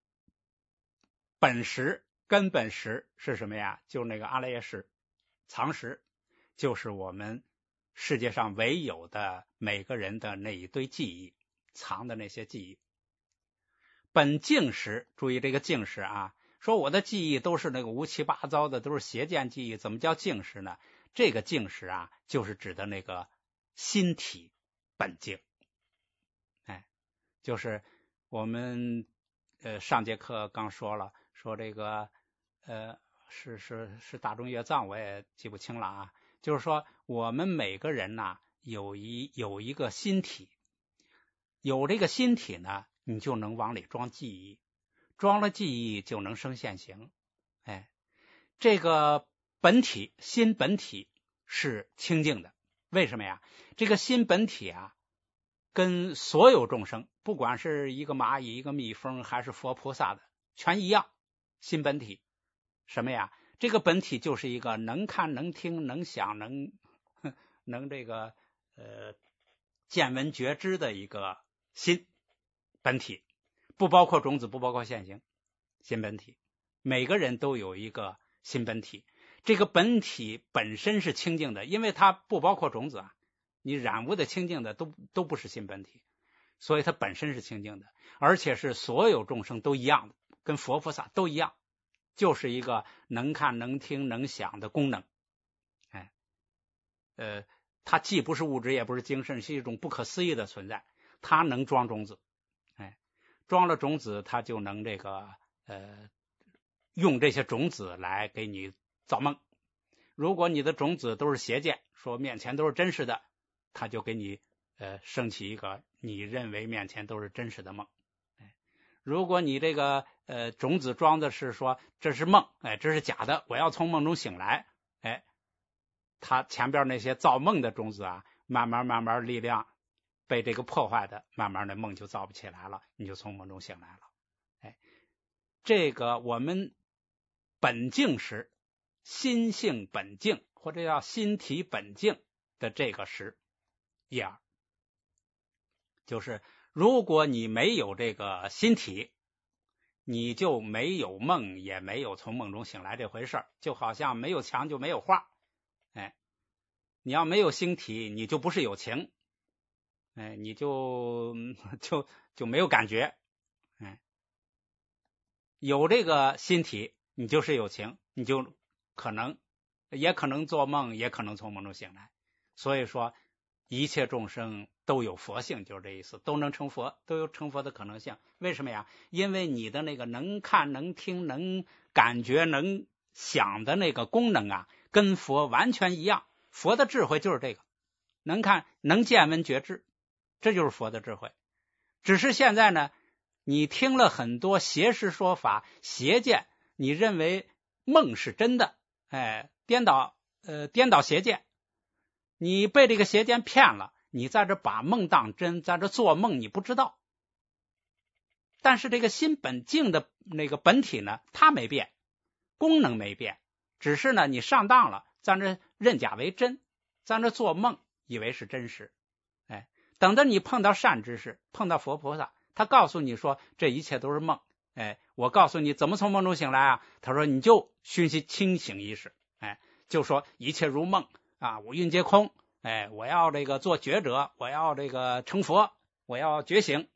本实根本实是什么呀？就是那个阿赖耶识，藏识就是我们世界上唯有的每个人的那一堆记忆，藏的那些记忆。本净实，注意这个净实啊，说我的记忆都是那个乌七八糟的，都是邪见记忆，怎么叫净实呢？这个净实啊，就是指的那个心体本净。哎，就是我们呃上节课刚说了，说这个呃是是是大众乐藏，我也记不清了啊。就是说我们每个人呐、有一有一个心体，有这个心体呢，你就能往里装记忆，装了记忆就能生现行。哎，这个本体心本体是清净的，为什么呀？这个心本体啊，跟所有众生，不管是一个蚂蚁、一个蜜蜂，还是佛菩萨的，全一样。心本体什么呀？这个本体就是一个能看、能听、能想、能能这个呃见闻觉知的一个心本体，不包括种子，不包括现行。心本体，每个人都有一个心本体。这个本体本身是清净的，因为它不包括种子啊。你染污的清净的都都不是心本体，所以它本身是清净的，而且是所有众生都一样的，跟佛菩萨都一样，就是一个能看能听能想的功能。哎，呃，它既不是物质也不是精神，是一种不可思议的存在。它能装种子，哎，装了种子，它就能这个呃用这些种子来给你造梦。如果你的种子都是邪见，说面前都是真实的，他就给你呃升起一个你认为面前都是真实的梦。哎，如果你这个呃种子装的是说这是梦，哎，这是假的，我要从梦中醒来，哎，他前边那些造梦的种子啊，慢慢慢慢力量被这个破坏的，慢慢的梦就造不起来了，你就从梦中醒来了。哎，这个我们本净时，心性本净，或者叫心体本净的这个时一耳，就是如果你没有这个心体，你就没有梦，也没有从梦中醒来这回事儿，就好像没有墙就没有画。哎，你要没有心体，你就不是有情，哎，你就就就没有感觉。哎，有这个心体，你就是有情，你就可能也可能做梦，也可能从梦中醒来。所以说一切众生都有佛性，就是这意思，都能成佛，都有成佛的可能性。为什么呀？因为你的那个能看能听能感觉能想的那个功能啊，跟佛完全一样。佛的智慧就是这个，能看能见闻觉知，这就是佛的智慧。只是现在呢，你听了很多邪师说法邪见，你认为梦是真的，哎，颠倒呃颠倒邪见，你被这个邪见骗了，你在这把梦当真，在这做梦，你不知道。但是这个心本净的那个本体呢，它没变，功能没变，只是呢你上当了，在这认假为真，在这做梦，以为是真实。哎，等到你碰到善知识，碰到佛菩萨，他告诉你说这一切都是梦。哎，我告诉你怎么从梦中醒来啊？他说你就熏习清醒意识，哎，就说一切如梦啊，五蕴皆空。哎，我要这个做觉者，我要这个成佛，我要觉醒。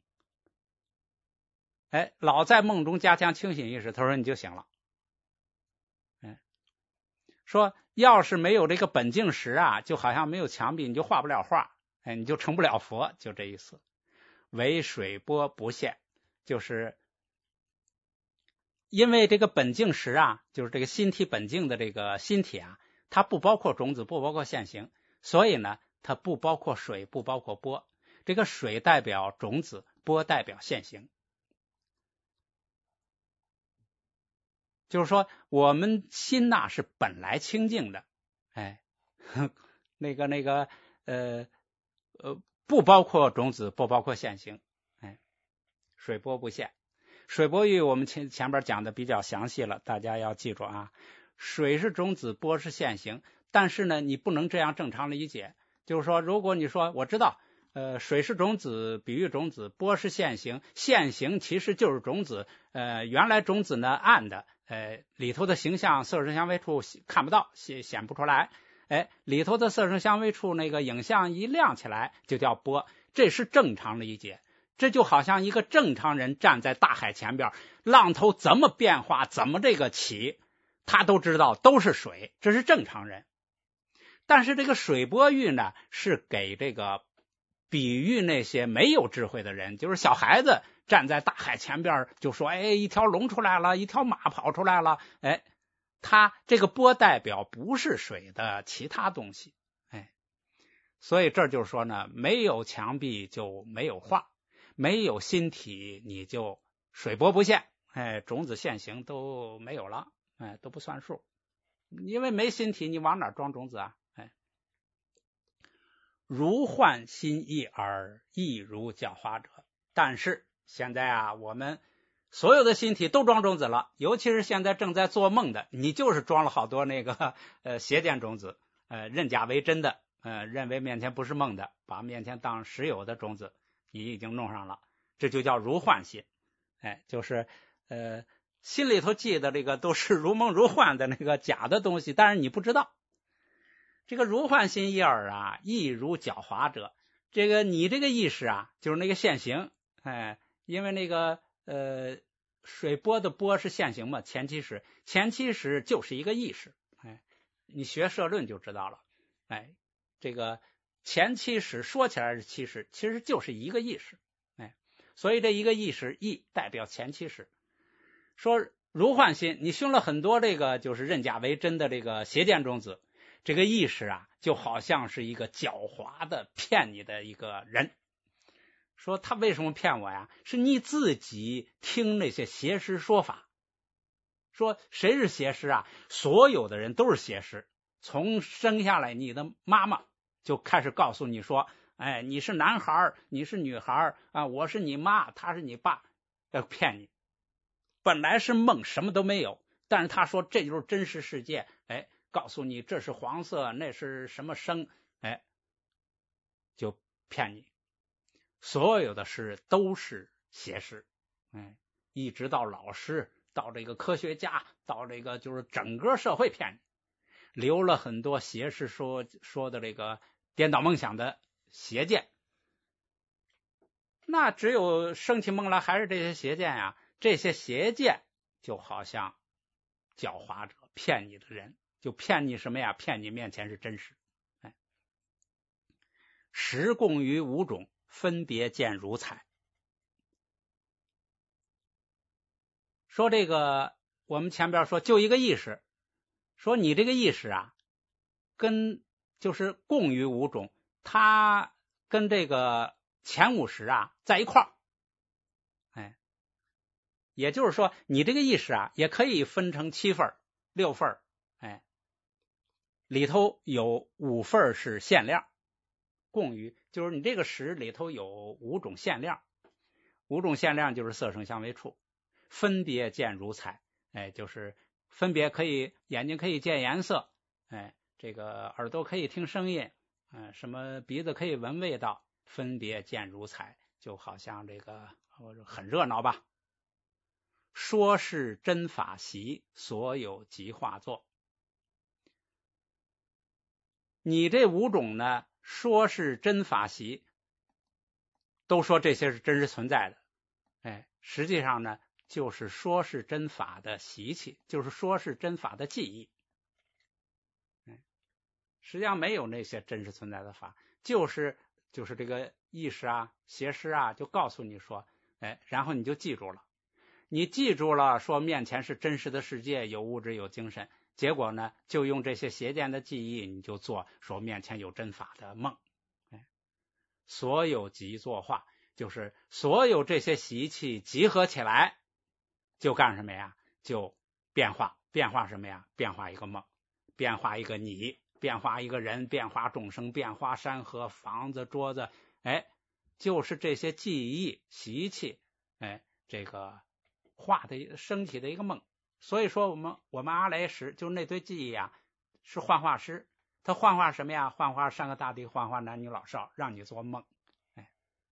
哎，老在梦中加强清醒意识，他说你就醒了。哎，说要是没有这个本净识啊，就好像没有墙壁，你就画不了画，哎，你就成不了佛，就这意思。为水波不现，就是因为这个本净识啊，就是这个心体本净的这个心体啊，它不包括种子，不包括现行，所以呢，它不包括水，不包括波。这个水代表种子，波代表现行。就是说，我们心呐是本来清净的，哎，那个那个呃呃，不包括种子，不包括现行，哎，水波不现。 水波玉我们前前边讲的比较详细了，大家要记住啊，水是种子，波是现行，但是呢，你不能这样正常理解。就是说，如果你说我知道，呃，水是种子，比喻种子，波是现行，现行其实就是种子，呃，原来种子呢暗的，呃，里头的形象色声香味触看不到，显显不出来，哎，里头的色声香味触那个影像一亮起来就叫波，这是正常理解。这就好像一个正常人站在大海前边，浪头怎么变化，怎么这个起，他都知道都是水，这是正常人。但是这个水波喻呢，是给这个比喻那些没有智慧的人，就是小孩子站在大海前边就说，哎，一条龙出来了，一条马跑出来了，哎，他这个波代表不是水的其他东西，哎，所以这就是说呢，没有墙壁就没有画，没有心体你就水波不现，哎，种子现行都没有了，哎，都不算数，因为没心体，你往哪装种子啊？哎，如幻心意耳，亦如狡猾者。但是现在啊，我们所有的心体都装种子了，尤其是现在正在做梦的，你就是装了好多那个呃邪见种子，呃认假为真的，呃认为面前不是梦的，把面前当实有的种子，你已经弄上了，这就叫如幻心。哎，就是呃心里头记的这个都是如梦如幻的那个假的东西，但是你不知道。这个如幻心意耳啊，亦如狡猾者。这个你这个意识啊，就是那个现行，哎，因为那个呃水波的波是现行嘛，前期时，前期时就是一个意识，哎，你学社论就知道了，哎，这个前期时说起来是期时，其实就是一个意识，哎，所以这一个意识意代表前期时。说如幻心，你熏了很多这个就是认假为真的这个邪见种子。这个意识啊，就好像是一个狡猾的骗你的一个人。说他为什么骗我呀？是你自己听那些邪师说法。说谁是邪师啊？所有的人都是邪师。从生下来，你的妈妈就开始告诉你说：“哎，你是男孩，你是女孩啊，我是你妈，他是你爸。”要骗你。本来是梦，什么都没有，但是他说这就是真实世界。哎。告诉你这是黄色，那是什么生，哎，就骗你。所有的事都是邪事，哎，一直到老师，到这个科学家，到这个就是整个社会骗你，留了很多邪事说说的这个颠倒梦想的邪见。那只有生起梦来还是这些邪见呀，这些邪见就好像狡猾者骗你的人。就骗你什么呀？骗你面前是真实。哎，实共于五种，分别见如彩。说这个，我们前边说就一个意识，说你这个意识啊，跟就是共于五种，它跟这个前五识啊在一块儿。哎，也就是说，你这个意识啊，也可以分成七份、六份，哎。里头有五份是限量，共于就是你这个识里头有五种限量，五种限量就是色声香味触，分别见如彩，哎，就是分别可以眼睛可以见颜色，哎，这个耳朵可以听声音，嗯、呃，什么鼻子可以闻味道，分别见如彩，就好像这个很热闹吧。说是真法习，所有即化作。你这五种呢，说是真法习，都说这些是真实存在的，哎，实际上呢，就是说是真法的习气，就是说是真法的记忆，哎，实际上没有那些真实存在的法，就是就是这个意识啊、邪师啊，就告诉你说，哎，然后你就记住了，你记住了，说面前是真实的世界，有物质有精神。结果呢，就用这些邪见的记忆，你就做说面前有真法的梦，哎，所有集作化，就是所有这些习气集合起来，就干什么呀？就变化，变化什么呀？变化一个梦，变化一个你，变化一个人，变化众生，变化山河、房子、桌子，哎，就是这些记忆、习气，哎，这个画的升起的一个梦。所以说我们我们阿赖识就是那堆记忆啊，是幻化师，他幻化什么呀？幻化三个大地，幻化男女老少，让你做梦。哎，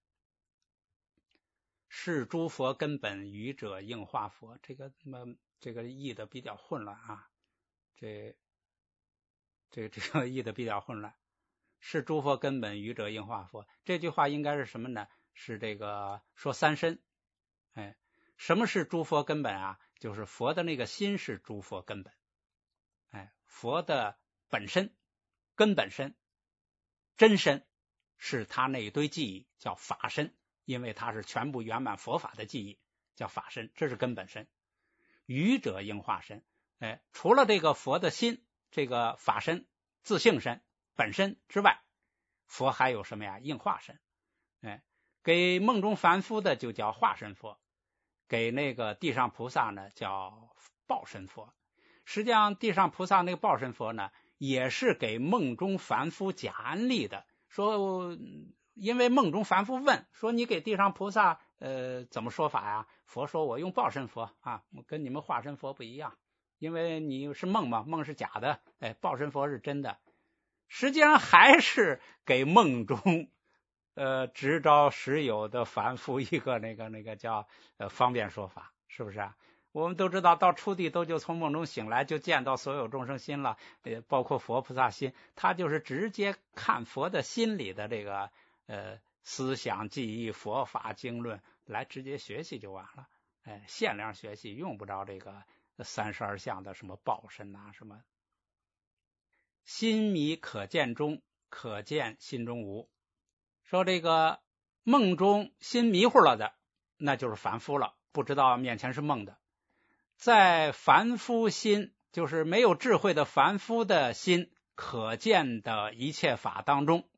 是诸佛根本，愚者应化佛。这个那么这个译的比较混乱啊，这这这个译的比较混乱。是诸佛根本，愚者应化佛。这句话应该是什么呢？是这个说三身。哎，什么是诸佛根本啊？就是佛的那个心是诸佛根本。哎，佛的本身、根本身、真身是他那一堆记忆，叫法身，因为它是全部圆满佛法的记忆，叫法身，这是根本身。愚者应化身。哎，除了这个佛的心，这个法身、自性身、本身之外，佛还有什么呀？应化身。哎，给梦中凡夫的就叫化身佛，给那个地上菩萨呢叫报身佛。实际上地上菩萨那个报身佛呢，也是给梦中凡夫讲安利的。说因为梦中凡夫问说，你给地上菩萨呃怎么说法呀？佛说我用报身佛啊，跟你们化身佛不一样，因为你是梦嘛，梦是假的，哎，报身佛是真的。实际上还是给梦中呃直招实有的凡夫一个那个那个叫呃方便说法，是不是啊？我们都知道，到初地都就从梦中醒来，就见到所有众生心了，呃，包括佛菩萨心，他就是直接看佛的心里的这个呃思想记忆、佛法经论来直接学习就完了，哎，限量学习，用不着这个三十二相的什么报身啊什么。心迷可见中，可见心中无。说这个梦中心迷糊了的，那就是凡夫了，不知道面前是梦的。在凡夫心，就是没有智慧的凡夫的心可见的一切法当中，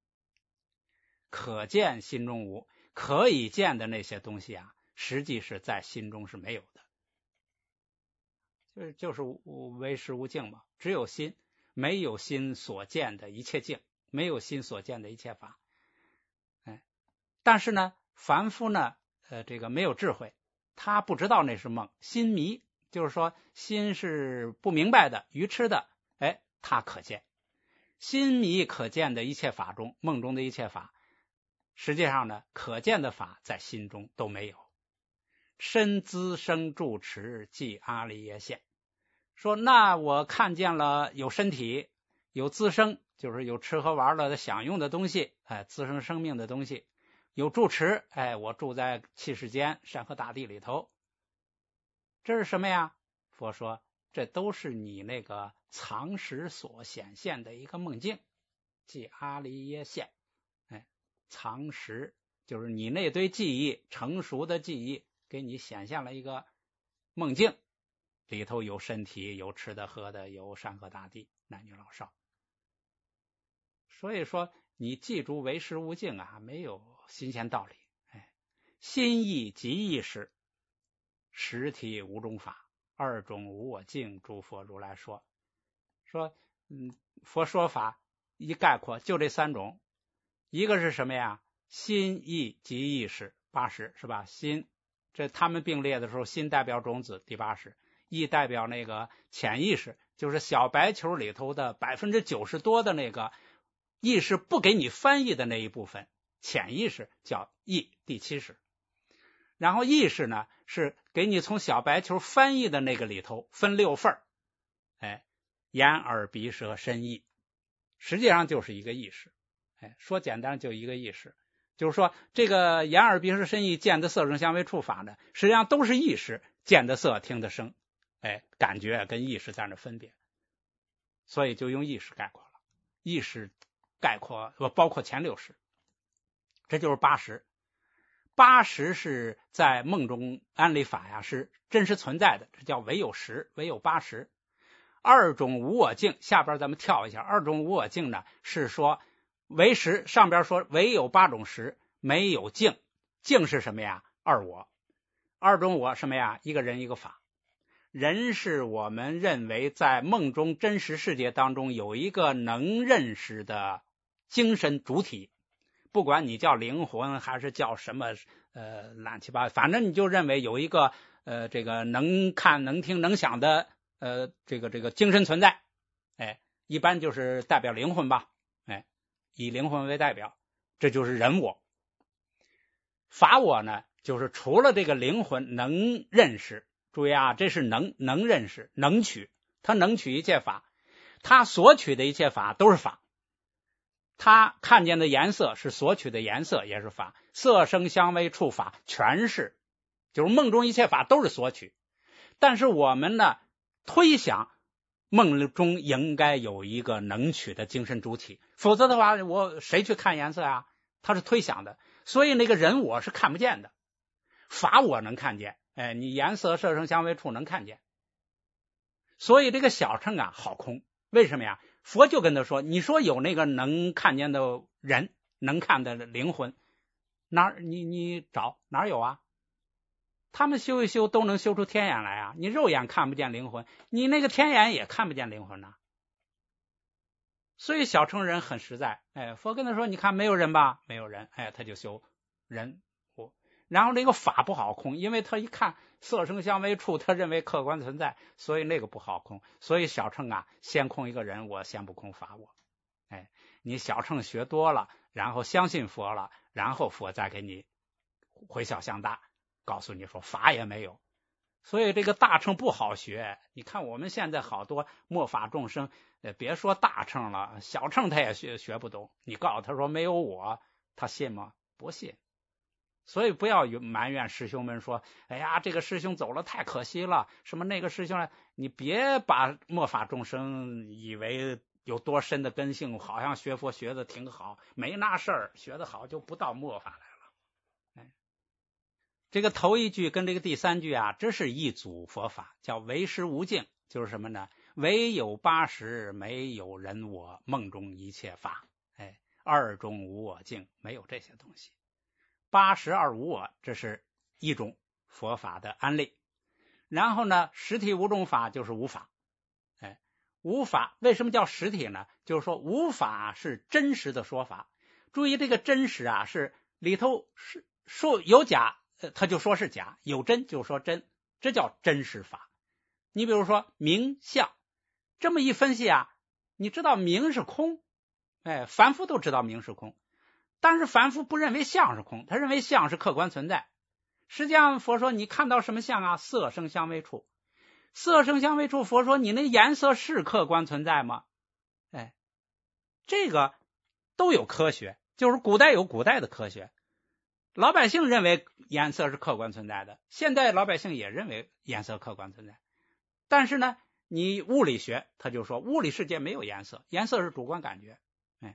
可见心中无，可以见的那些东西啊，实际是在心中是没有的，就是就是唯识无境嘛，只有心，没有心所见的一切境，没有心所见的一切法。哎，但是呢，凡夫呢，呃，这个没有智慧，他不知道那是梦，心迷，就是说心是不明白的、愚痴的，哎，他可见。心迷可见的一切法中，梦中的一切法，实际上呢，可见的法在心中都没有。身资生住持，即阿赖耶现。说那我看见了有身体，有资生，就是有吃喝玩乐的享用的东西，哎，滋生生命的东西。有住持，哎，我住在气世间山河大地里头，这是什么呀？佛说这都是你那个藏识所显现的一个梦境，即阿赖耶现。哎，藏识就是你那堆记忆，成熟的记忆给你显现了一个梦境，里头有身体，有吃的喝的，有山河大地，男女老少。所以说你记住唯识无境啊，没有新鲜道理。哎，心意即意识，实体无中法，二种无我境。诸佛如来说说，嗯，佛说法一概括就这三种，一个是什么呀？心意即意识，八识是吧？心，这他们并列的时候，心代表种子，第八识；意代表那个潜意识，就是小白球里头的百分之九十多的那个意识不给你翻译的那一部分，潜意识叫意，第七识。然后意识呢，是给你从小白球翻译的那个里头分六份，哎，眼耳鼻舌身意，实际上就是一个意识。哎，说简单就一个意识，就是说这个眼耳鼻舌身意见的色声香味触法呢，实际上都是意识，见的色听的声，哎，感觉跟意识在那分别，所以就用意识概括了。意识概括包括前六识，这就是八识。八识是在梦中安立法呀，是真实存在的，这叫唯有识，唯有八识。二种无我境，下边咱们跳一下，二种无我境呢，是说唯识，上边说唯有八种识，没有境。境是什么呀？二我。二种我什么呀？一个人一个法。人是我们认为在梦中真实世界当中有一个能认识的精神主体，不管你叫灵魂还是叫什么呃乱七八糟，反正你就认为有一个呃这个能看能听能想的呃这个这个精神存在，哎，一般就是代表灵魂吧，哎，以灵魂为代表，这就是人我。法我呢，就是除了这个灵魂能认识，注意啊，这是能能认识能取，他能取一切法，他所取的一切法都是法，他看见的颜色是所取的颜色也是法，色声香味触法全是，就是梦中一切法都是所取。但是我们呢推想梦中应该有一个能取的精神主体，否则的话我谁去看颜色啊？他是推想的，所以那个人我是看不见的，法我能看见，哎，你颜色色声香味触能看见。所以这个小乘啊好空，为什么呀？佛就跟他说，你说有那个能看见的人，能看的灵魂，哪你你找哪有啊？他们修一修都能修出天眼来啊！你肉眼看不见灵魂，你那个天眼也看不见灵魂呐、啊。所以小乘人很实在，哎，佛跟他说，你看没有人吧？没有人，哎，他就修人我。然后这个法不好空，因为他一看色声香味触，他认为客观存在，所以那个不好空。所以小乘啊，先空一个人我，先不空法我。哎，你小乘学多了，然后相信佛了，然后佛再给你回小向大，告诉你说法也没有。所以这个大乘不好学，你看我们现在好多末法众生，呃，别说大乘了，小乘他也学学不懂。你告诉他说没有我，他信吗？不信。所以不要埋怨师兄们说，哎呀，这个师兄走了太可惜了，什么那个师兄，你别把末法众生以为有多深的根性，好像学佛学的挺好，没那事儿，学的好就不到末法来了。哎，这个头一句跟这个第三句啊，这是一组佛法，叫唯识无境，就是什么呢？唯有八识，没有人我，梦中一切法，哎，二中无我境，没有这些东西。八识二无我，这是一种佛法的安例。然后呢，实体无中法就是无法。哎，无法为什么叫实体呢？就是说无法是真实的说法。注意这个真实啊，是里头是说有假，他就说是假；有真就说真，这叫真实法。你比如说名相，这么一分析啊，你知道名是空，哎，凡夫都知道名是空。但是凡夫不认为相是空，他认为相是客观存在。实际上佛说你看到什么相啊？色声香味触，色声香味触，佛说你那颜色是客观存在吗？哎，这个都有科学，就是古代有古代的科学。老百姓认为颜色是客观存在的，现在老百姓也认为颜色客观存在。但是呢，你物理学他就说物理世界没有颜色，颜色是主观感觉。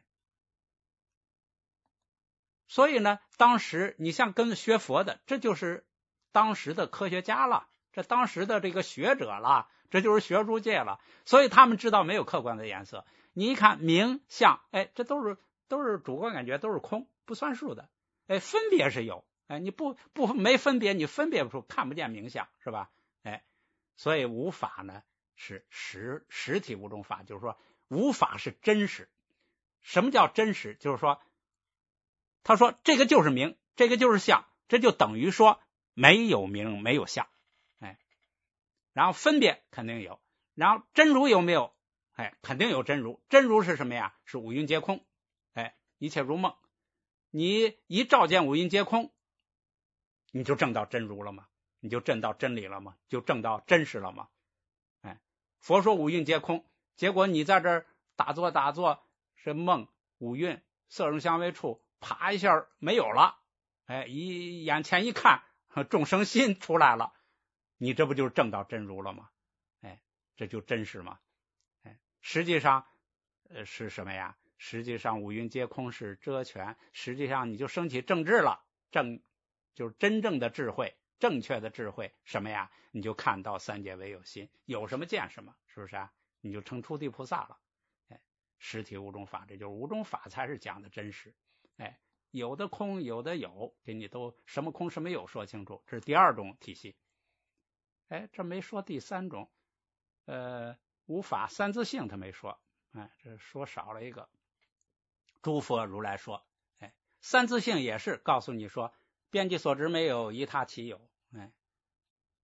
所以呢，当时你像跟学佛的，这就是当时的科学家了，这当时的这个学者了，这就是学术界了。所以他们知道没有客观的颜色。你一看名相，哎，这都是都是主观感觉，都是空，不算数的。哎，分别是有，哎，你不不没分别，你分别不出，看不见名相，是吧？哎，所以无法呢是实实体无中法，就是说无法是真实。什么叫真实？就是说。他说这个就是名，这个就是相，这就等于说没有名没有相。哎，然后分别肯定有，然后真如有没有？哎，肯定有真如。真如是什么呀？是五蕴皆空，哎，一切如梦。你一照见五蕴皆空，你就证到真如了吗？你就证到真理了吗？就证到真实了吗？哎，佛说五蕴皆空，结果你在这儿打坐打坐是梦五蕴色声香味触，啪一下没有了，哎，一眼前一看众生心出来了，你这不就是证到真如了吗？哎，这就真实吗？哎，实际上呃是什么呀？实际上五蕴皆空是遮权，实际上你就升起正智了，正就是真正的智慧，正确的智慧什么呀？你就看到三界唯有心，有什么见什么，是不是啊？你就成初地菩萨了。哎，实体无中法，这就是无中法才是讲的真实。哎，有的空有的有，给你都什么空什么有说清楚，这是第二种体系。哎，这没说第三种，呃，无法三自性他没说，哎，这说少了一个。诸佛如来说，哎，三自性也是告诉你说，边际所知没有，依他其有，哎，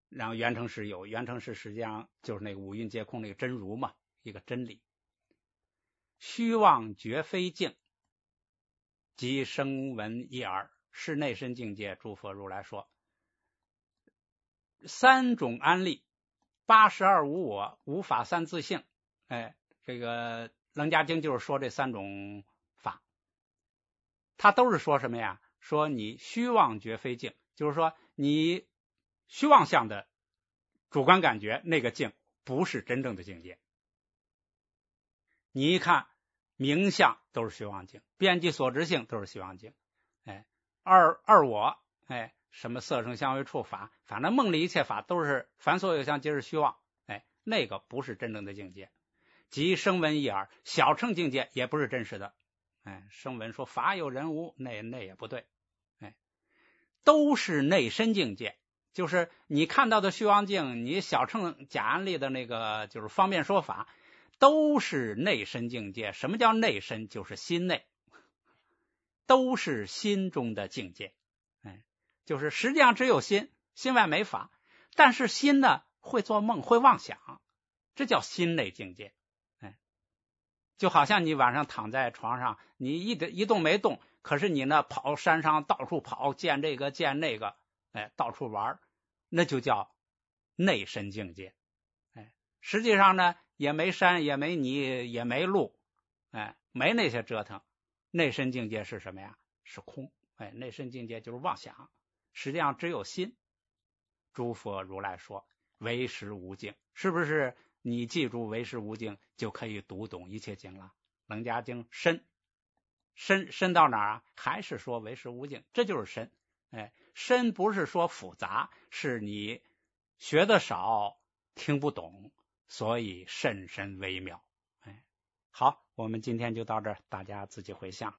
然后圆成实有，圆成实实际上就是那个五蕴皆空那个真如嘛，一个真理。虚妄觉非境，即声闻一耳，是内身境界。诸佛如来说，三种安立，八十二无我，无法三自性。哎，这个楞伽经就是说这三种法，它都是说什么呀？说你虚妄觉非境，就是说你虚妄相的主观感觉那个境不是真正的境界。你一看名相都是虚妄境，遍计所执性都是虚妄境，哎，二二我，哎，什么色声香味触法，反正梦里一切法都是凡所有相皆是虚妄，哎，那个不是真正的境界。即声闻一耳，小乘境界也不是真实的，哎，声闻说法有人无，那那也不对，哎，都是内身境界。就是你看到的虚妄境，你小乘假安立的那个就是方便说法，都是内身境界。什么叫内身？就是心内，都是心中的境界。哎，就是实际上只有心，心外没法。但是心呢，会做梦，会妄想，这叫心内境界。哎，就好像你晚上躺在床上，你一一动没动，可是你呢跑山上到处跑，见这个见那个，哎，到处玩，那就叫内身境界。哎，实际上呢，也没山，也没泥，也没路，哎，没那些折腾。内身境界是什么呀？是空。哎，内身境界就是妄想，实际上只有心。诸佛如来说，唯识无境，是不是？你记住唯识无境，就可以读懂一切经了。楞伽经深，深深到哪儿啊？还是说唯识无境，这就是深。哎，深不是说复杂，是你学的少，听不懂，所以甚深微妙。哎，好，我们今天就到这儿，大家自己回想。